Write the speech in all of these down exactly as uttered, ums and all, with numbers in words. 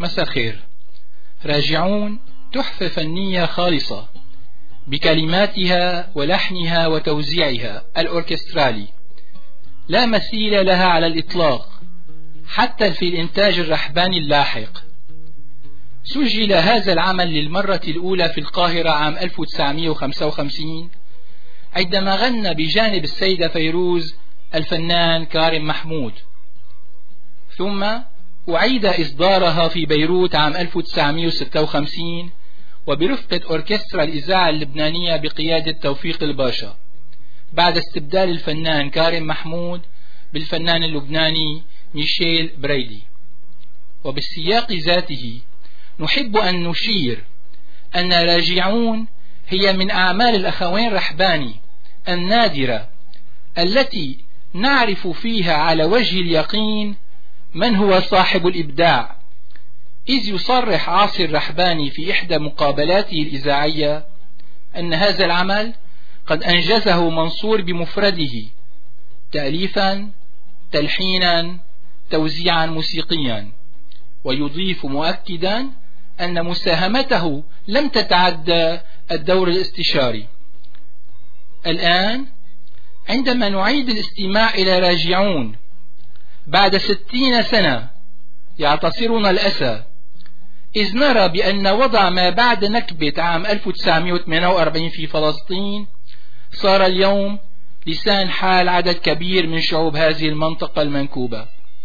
مساء الخير. راجعون تحفة فنية خالصة بكلماتها ولحنها وتوزيعها الأوركسترالي لا مثيل لها على الإطلاق حتى في الإنتاج الرحباني اللاحق. سجل هذا العمل للمرة الأولى في القاهرة عام ألف وتسعمئة وخمسة وخمسين عندما غنى بجانب السيدة فيروز الفنان كارم محمود، ثم أعيد إصدارها في بيروت عام ألف وتسعمئة وستة وخمسين وبرفقة أوركسترا الإذاعة اللبنانية بقيادة توفيق الباشا بعد استبدال الفنان كارم محمود بالفنان اللبناني ميشيل بريدي. وبالسياق ذاته نحب أن نشير أن راجعون هي من أعمال الأخوين رحباني النادرة التي نعرف فيها على وجه اليقين من هو صاحب الإبداع، إذ يصرح عاصي الرحباني في إحدى مقابلاته الإذاعية أن هذا العمل قد أنجزه منصور بمفرده تأليفا تلحينا توزيعا موسيقيا، ويضيف مؤكدا أن مساهمته لم تتعدى الدور الاستشاري. الآن عندما نعيد الاستماع إلى راجعون بعد ستين سنة يعتصرنا الأسى، إذ نرى بأن وضع ما بعد نكبة عام ألف وتسعمئة وثمانية وأربعين في فلسطين صار اليوم لسان حال عدد كبير من شعوب هذه المنطقة المنكوبة،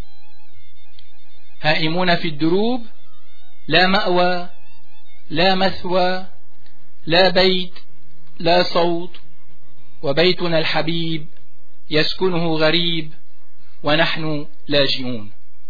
هائمون في الدروب، لا مأوى لا مثوى لا بيت لا صوت، وبيتنا الحبيب يسكنه غريب ونحن لاجئون.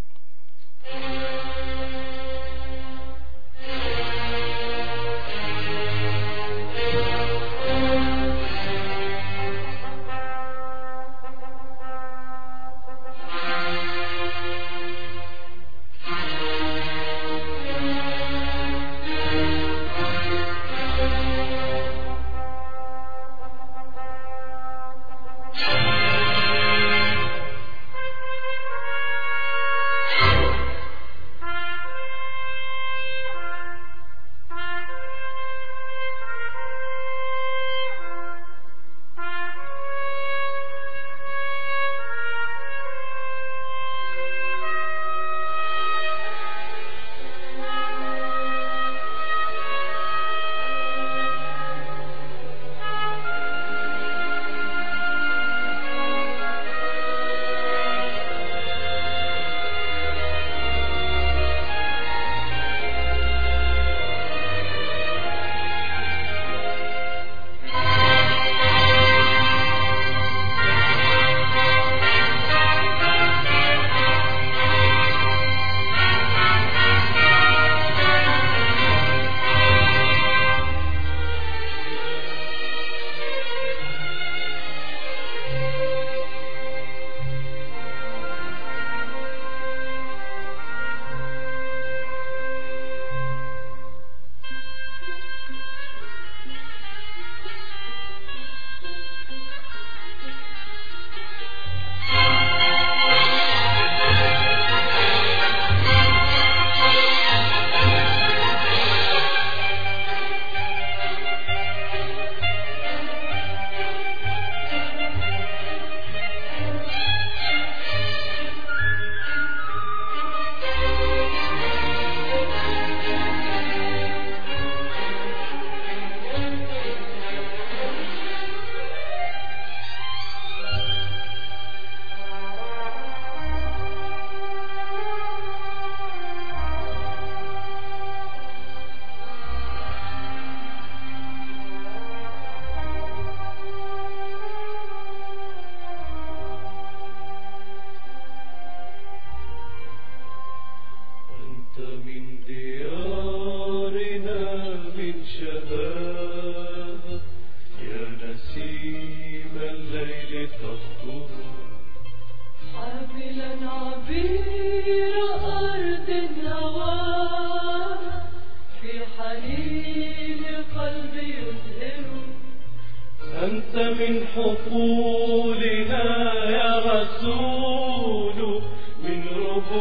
أنت من حقولنا يا رسول، من ربوع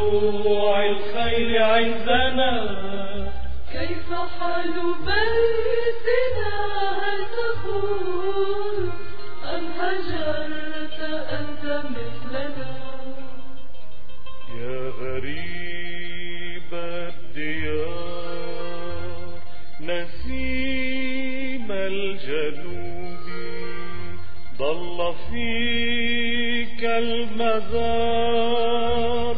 طلوع الخيل عندنا. كيف حال بيتنا؟ هل تخون أم هجرت أنت مثلنا؟ يا غريب الديار نسيم الجنوب، ضل فيك المزار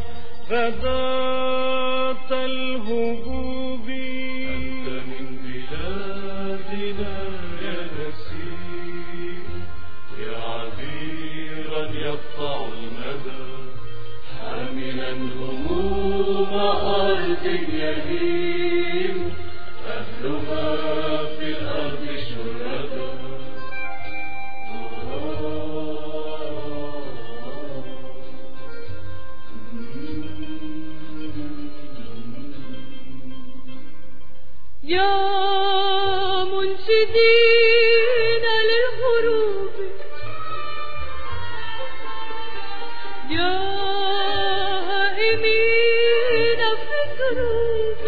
غداة الهبوب. أنت من بلادنا يا نسيم، يا عبيرا يقطع المدى، حاملا هموم أرض يهيم، أهلها في الأرض شردا. يا منشدين للغروب، يا هائمين في الدروب،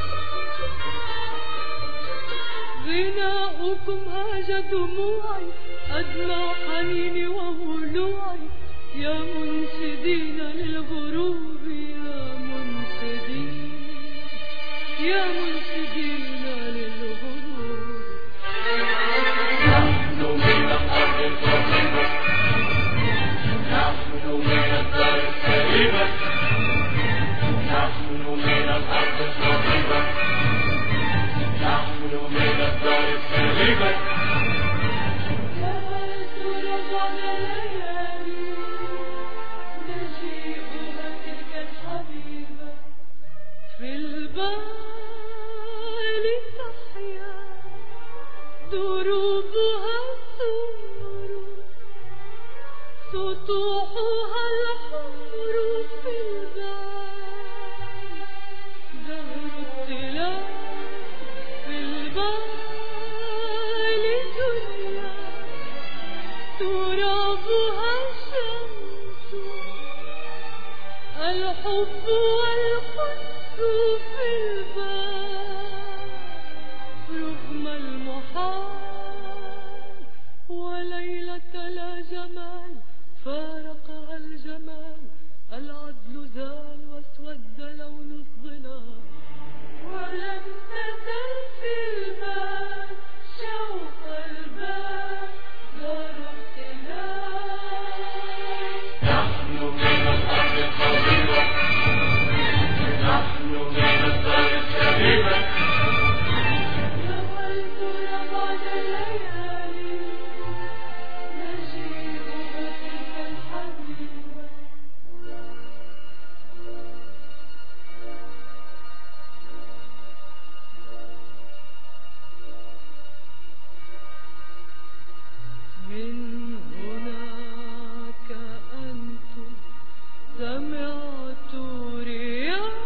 غناؤكم هاج دموعي، أدمع حنيني وولوعي. يا منشدين للغروب، يا منشدين، يا منشدين للغروب. نحن من الأرض القريبة، نحن من الدار السليمة، نحن من الأرض القريبة، نحن من الدار السليمة. يا ترى بعد ليالي نجيئها تلك الحبيبة، في البال تحيا دروبها السمر، سطوحها الحمر، في البال زهر الطلاء، في البال دنيا ترابها الشمس، الحب والحس في البال، رغم المحال. وليلة لا جمال فارقها الجمال، العدل زال واسود لون الظلال، ولم تزل في البال شوق البال دار ابتلاء. نحن من الأرض القريبة، نحن من الدار السليمة. يا هل ترى بعد الليالي نجيئها تلك الحبيبة. من هناك أنتم سمعت رياح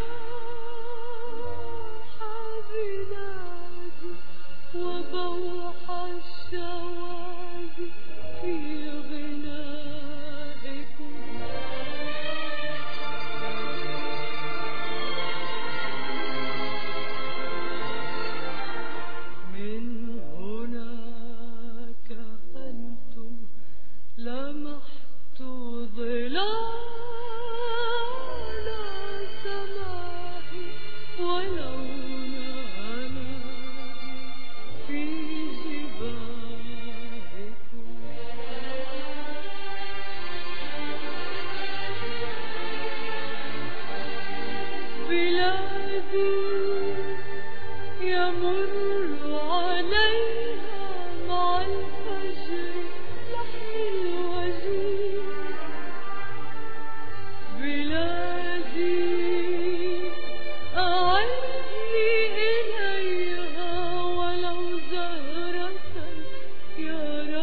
بلادي وبوح الشواذ في غنائكم. من هناك أنتم لمحت ظلال سماء ولون هناء في جباهكم. بلادي يمر عليها مع الفجر لحن الوزير. بلادي أعدني إليها ولو زهرة يا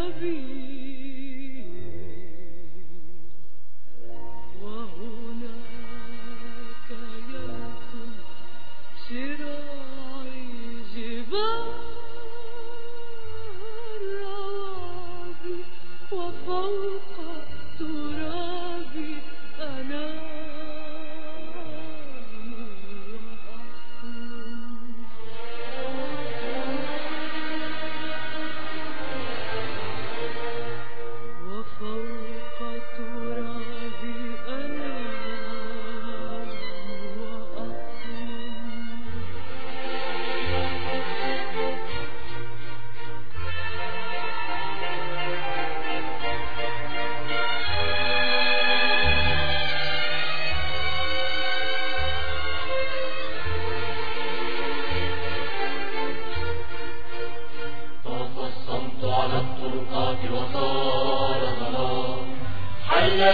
ربيع. وهناك يلكم شراعي جبال الروابي، وفوق ترابي أنا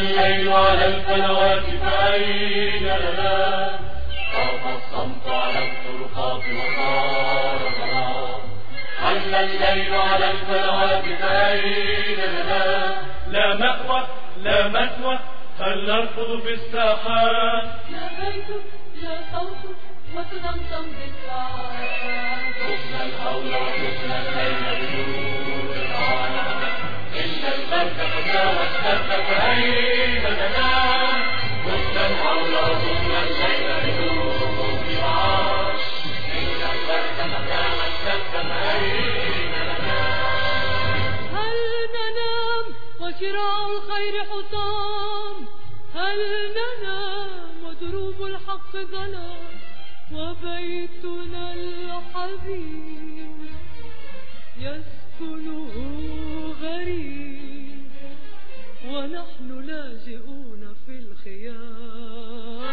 الليل على القنوات فأين لنا؟ طاف الصمت على الطرقات وصار ظلام. حل الليل على القنوات فأين لنا؟ لا مأوى لا مثوى، هل نركض في الساحات؟ لا بيت لا صوت وتضمضم بالساعات. خفنا الهول وخفنا الليل بدون العالم. إن البرد تساوى الشد فأين لنا؟ خفنا الهول وخفنا الليل بدون العالم. إن البرد تساوى الشد فأين لنا؟ هل ننام وشراع الخير حطام؟ هل ننام ودروب الحق ظلام؟ وبيتنا الحبيب يسكنه غريب، ونحن لاجئون في الخيام.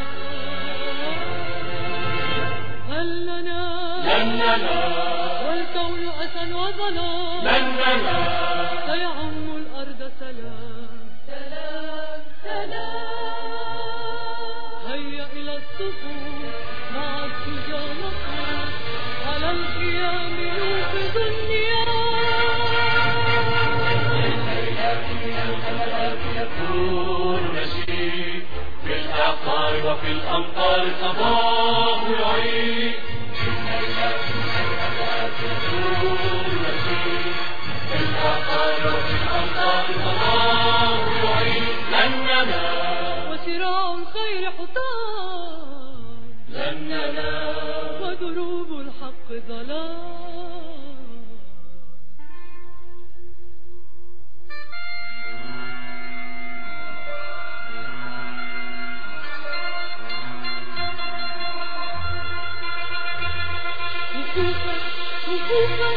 هل ننام لن ننام والكون أسى وظلام؟ لن ننام سيعم الأرض سلام سلام سلام. هيا إلى الصفوف مع السجان على القيام يوقظ النيام. الليلات من الغمرات يكون نشيد، في الأعقار وفي الأمطار صباح يعيد. الليلات من الغمرات يكون نشيد، في الأعقار وفي الأمطار صباح يعيد. لن ننام وشراع الخير حطام، لن ننام ودروب الحق ظلام. وقوفا وقوفا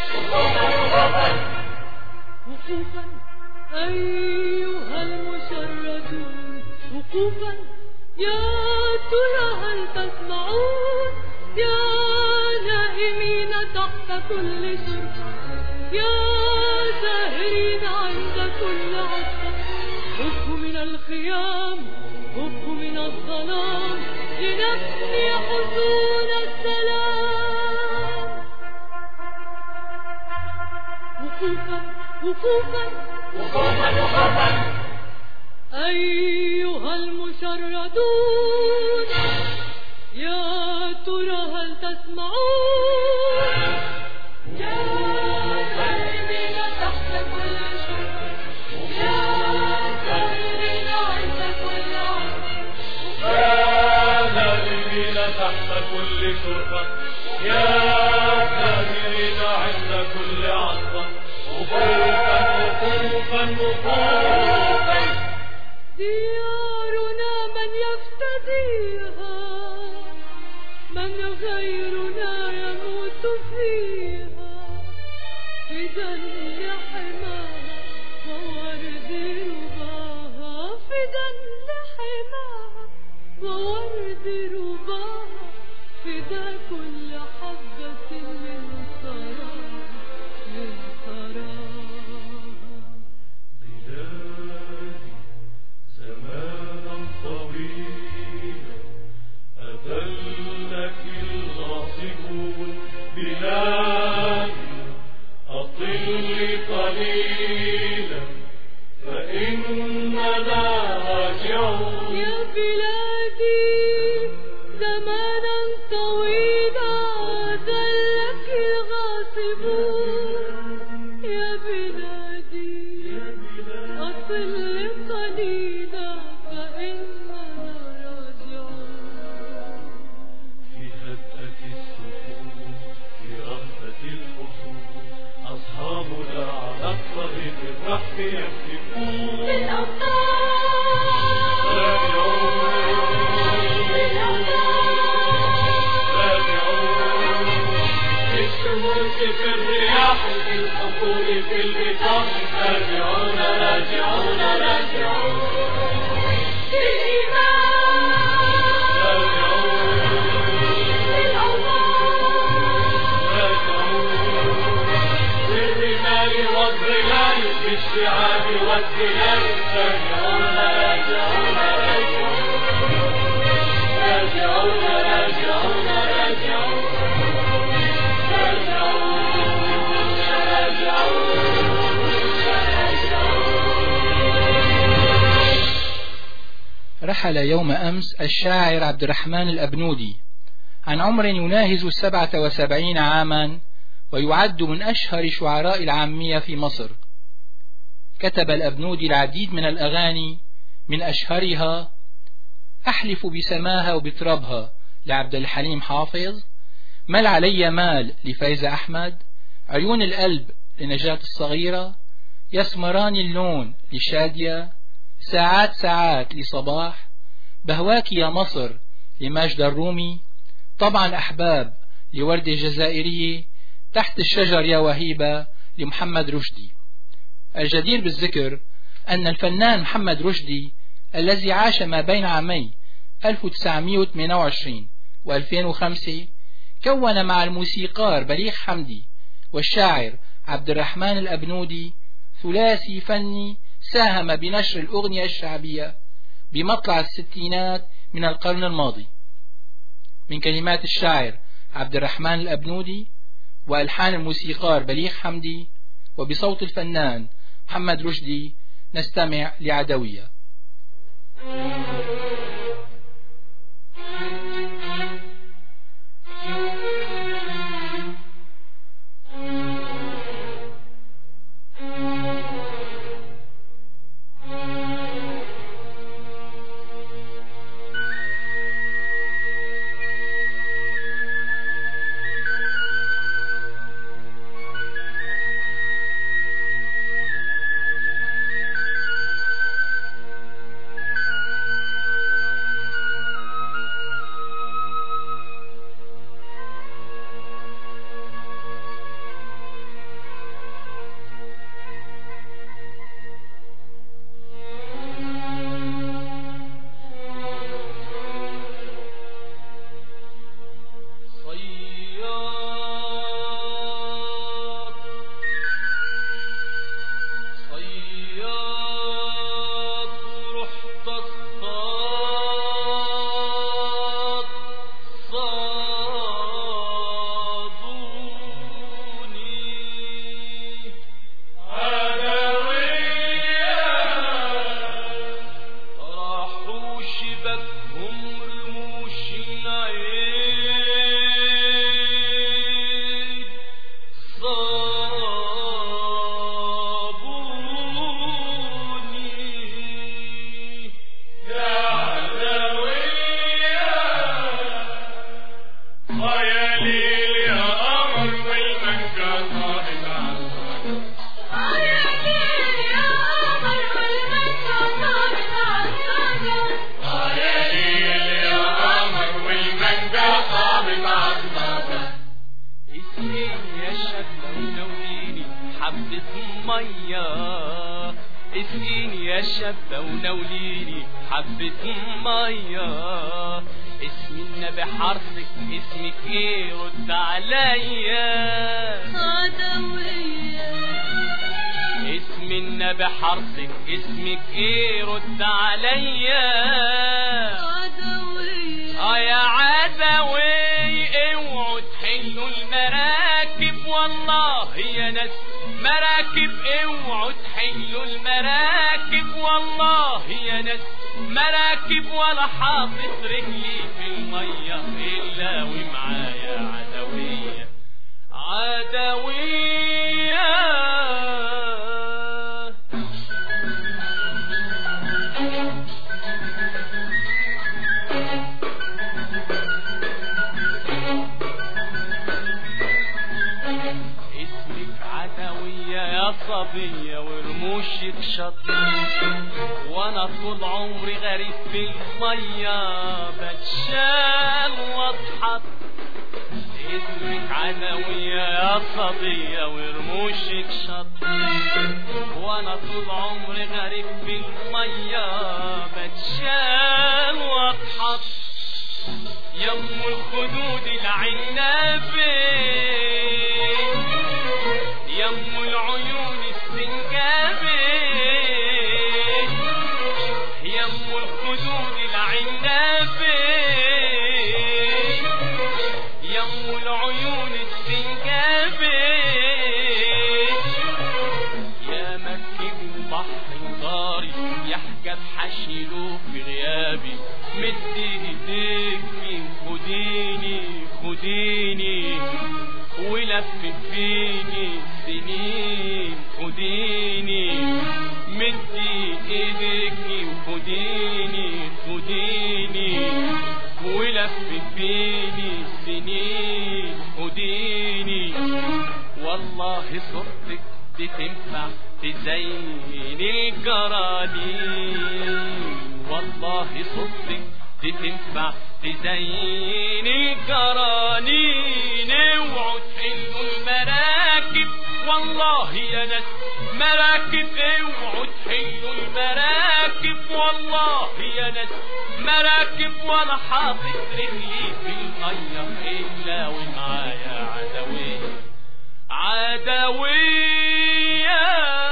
وقوفا أيها المشردون، وقوفا يا ترى هل تسمعون؟ يا نائمين تحت كل شرفة، يا ساهرين عند كل عصا، هبوا من الخيام هبوا من الظلام لنبني حصون السلام. وقوفا وقوفا وقوفا وقوفا أيها المشردون، يا ترى هل تسمعون؟ يا سائرين تحت كل شرفة، يا سائرين عند كل عصر، يا نائمين تحت كل شرفة، يا ساهرين عند كل عصا. وقوفا وقوفا وقوفا ديارنا من يفتديها، من غيرنا يموت فيها، فدا لحماها وورد رباها، فدا لحماها وورد رباها، فدا كل حبة من ثراها من ثراها. بلادي زمانا طويلا أذلك الغاصبون. بلادي أطلي قليلا فإننا راجعون. يا بلادي زمانا طويلا ذلك الغاصبون. يا بلادي أطل قليلا فإننا راجعون. في هدأة السكون في رهبة الحصون أصحابنا على الطريق الرحب يهتفون. في الشموس في الرياح في الحقول في البطاح راجعون راجعون راجعون. بالرمال والظلال بالشعاب والتلال راجعون راجعون. راجعون راجعون راجعون رحل يوم أمس الشاعر عبد الرحمن الأبنودي عن عمر يناهز السبعة وسبعين عاما، ويعد من أشهر شعراء العامية في مصر. كتب الأبنودي العديد من الأغاني، من أشهرها أحلف بسماها وبترابها لعبد الحليم حافظ، مال علي مال لفايزة أحمد، عيون القلب لنجاة الصغيرة، يسمران اللون لشادية، ساعات ساعات لصباح، بهواك يا مصر لماجد الرومي، طبعا أحباب لوردة الجزائرية، تحت الشجر يا وهيبة لمحمد رشدي. الجدير بالذكر أن الفنان محمد رشدي الذي عاش ما بين عامي ألف وتسعمئة وثمانية وعشرين وألفين وخمسة كون مع الموسيقار بليغ حمدي والشاعر عبد الرحمن الأبنودي ثلاثي فني ساهم بنشر الأغنية الشعبية بمطلع الستينات من القرن الماضي. من كلمات الشاعر عبد الرحمن الأبنودي وألحان الموسيقار بليغ حمدي وبصوت الفنان محمد رشدي نستمع لعدوية. اسقيني يا شابة ونوليني حبة مية، اسم النبي حرصك اسمك ايه رد عليا. عدوية اسم النبي حرصك اسمك ايه رد عليا. عدوية اه يا عدوي اوعوا تحلوا المراكب والله يا ناس مراكب، اوعوا تحلوا المراكب والله يا ناس مراكب، ولا حاطط رجلي في المية الا ومعايا عدوية. عدوية صبية ورموشك شط، وانا طول عمري غريب في المية بتشال واضحط. اسمك عدوية يا صبية ورموشك شط، وانا طول عمري غريب في المية بتشال واضحط. يم الخدود العنابي يم العيون السنجابي، يم الخدود العنابي العيون السنجابي يا مركب البحر طاري يحجب حشيله في غيابي مد ايديك من خديني خديني ولف فيني سنين خديني مد ايديك خديني خديني ولف فيني سنين خديني والله صورتك دي تنفع تزين الجرانين والله صورتك دي تنفع تزين الجرانين اوعوا تحلوا المراكب والله يا ناس مراكب اوعوا تحلوا المراكب والله يا ناس مراكب وانا حاطط رجلي في الميه الا ومعايا عدويه عدويه.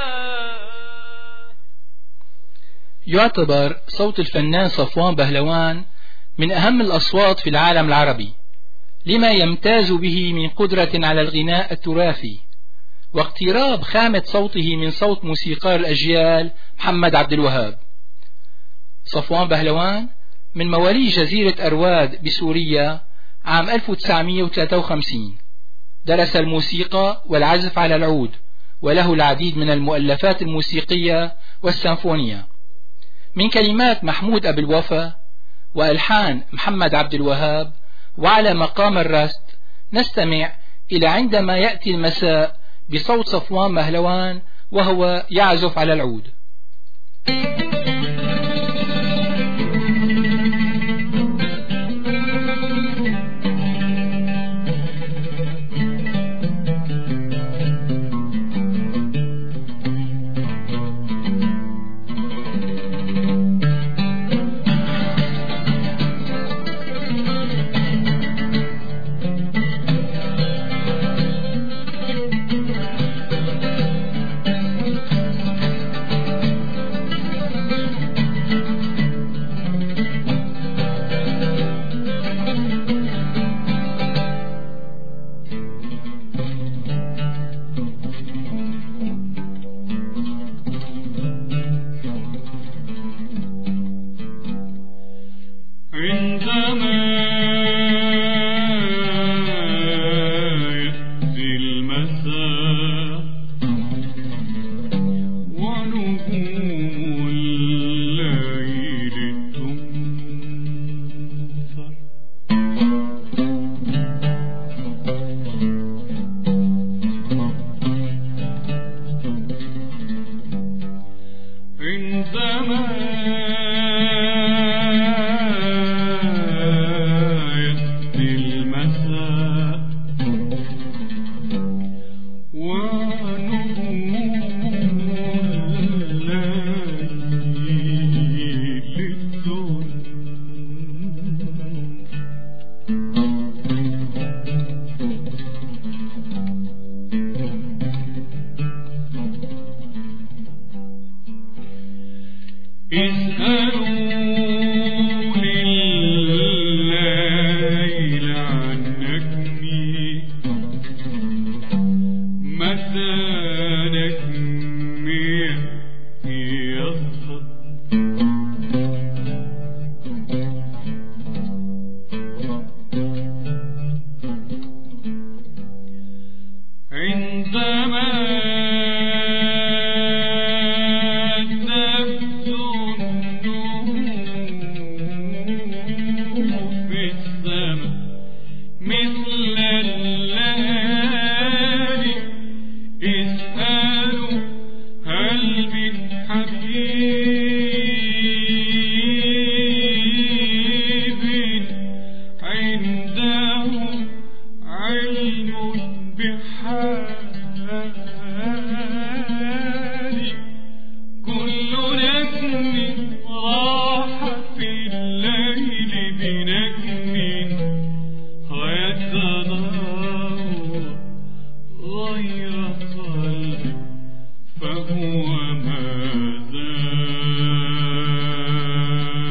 يعتبر صوت الفنان صفوان بهلوان من أهم الأصوات في العالم العربي لما يمتاز به من قدرة على الغناء التراثي واقتراب خامة صوته من صوت موسيقار الأجيال محمد عبد الوهاب. صفوان بهلوان من مواليد جزيرة أرواد بسوريا عام ألف وتسعمئة وثلاثة وخمسين. درس الموسيقى والعزف على العود وله العديد من المؤلفات الموسيقية والسيمفونية من كلمات محمود أبي الوفا وألحان محمد عبد الوهاب. وعلى مقام الرست نستمع إلى عندما يأتي المساء بصوت صفوان بهلوان وهو يعزف على العود.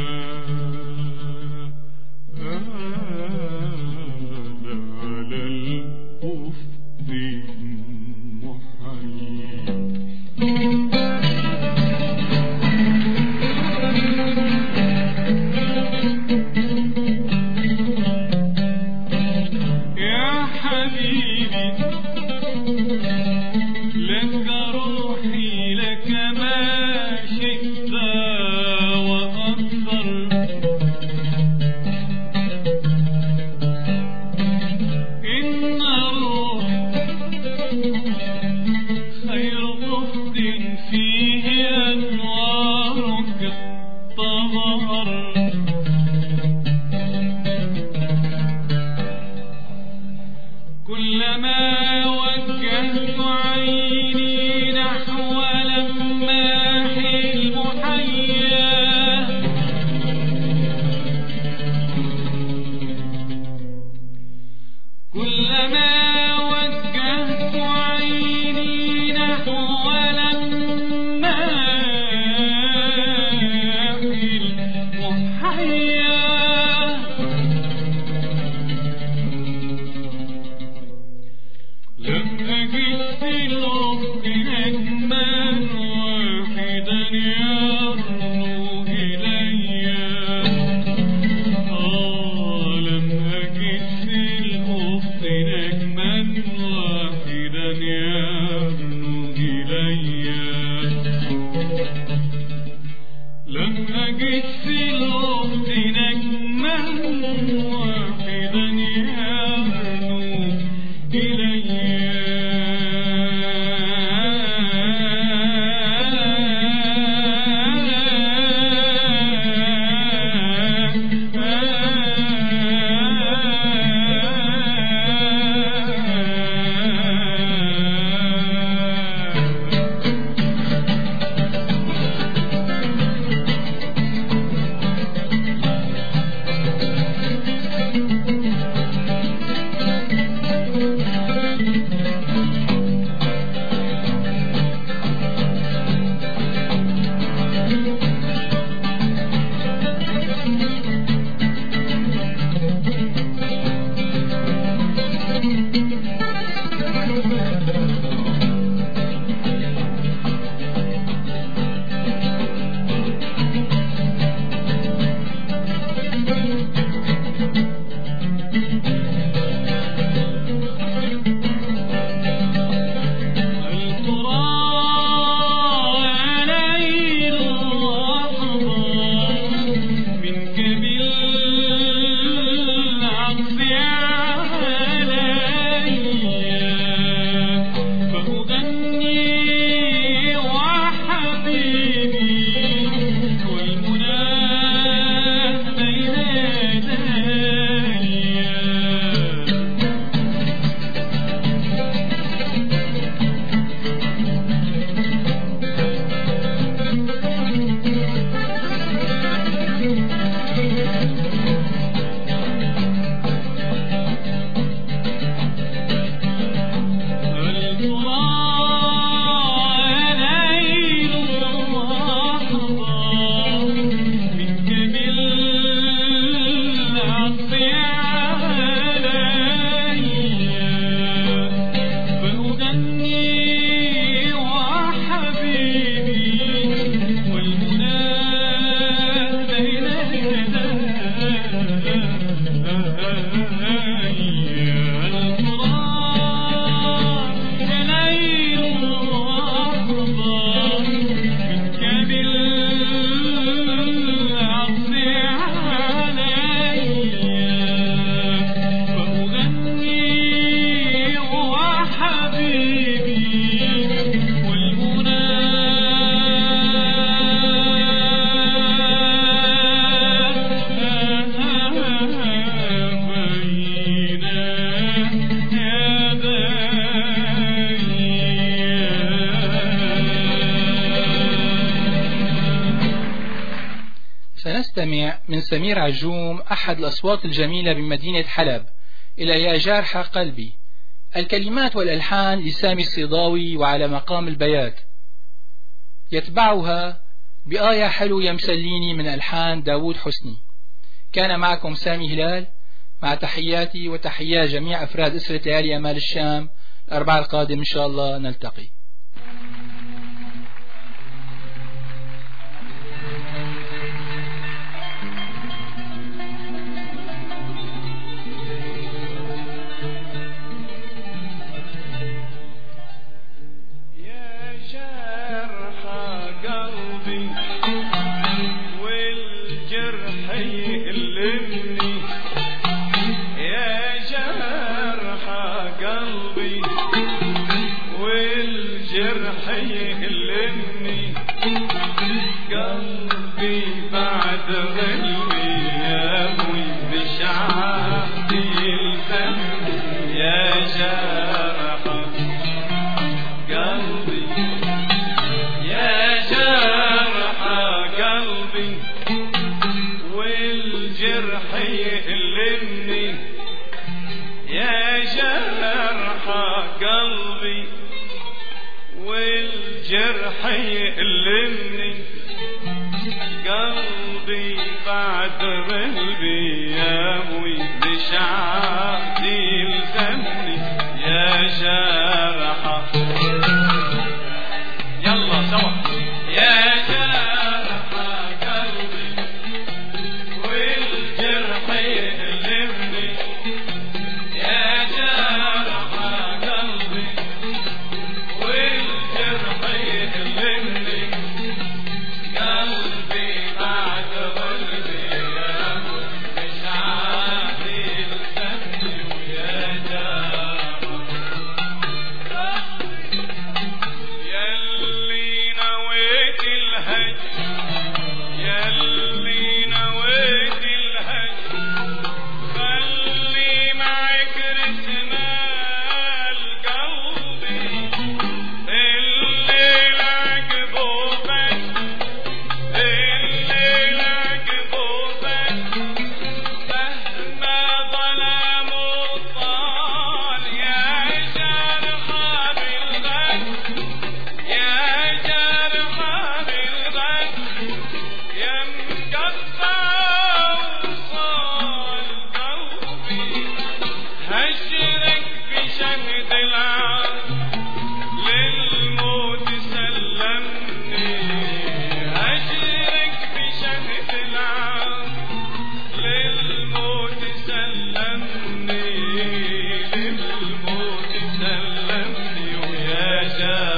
la la كلما وجهت عيني نحو لماح المحيا كلما وجهت عيني نحو لماح المحيا لم أجد في الأرض نجما واحدا يرنو إلي آه لم أجد في الأرض نجما واحدا يرنو إلي لم أجد في الأرض نجما واحدا يرنو إلي سنستمع من سمير عجوم أحد الأصوات الجميلة بمدينة حلب إلى يا جارح قلبي. الكلمات والألحان لسامي الصيداوي وعلى مقام البيات، يتبعها بآية حلو يمسليني من ألحان داود حسني. كان معكم سامي هلال، مع تحياتي وتحيات جميع أفراد أسرة ليالي أمال الشام. الأربعاء القادم إن شاء الله نلتقي. يا جرح قلبي يا جرح قلبي والجرح يألمني يا جرح قلبي والجرح يألمني قلبي بعد قلبي يا ابوي بشعاع يلزمني يا جرح يلا سوا يا جرح قلبي والجرح يألمني يا جرح قلبي والجرح يألمني قلبي بعد قلبي يا ابو مش عادل سني ويا جرح يلي نويت الهجر يلي نويت الهجر خلي معك رسمال قلبي الليل عقبوبك الليل عقبوبك مهما ظلام الطال يا جرح بالغد يا جرح بالغد يا مقطع وصال قلبي هجرك بشهد العار للموت سلمني هجرك بشهد العار للموت سلمني للموت سلمني ويا جار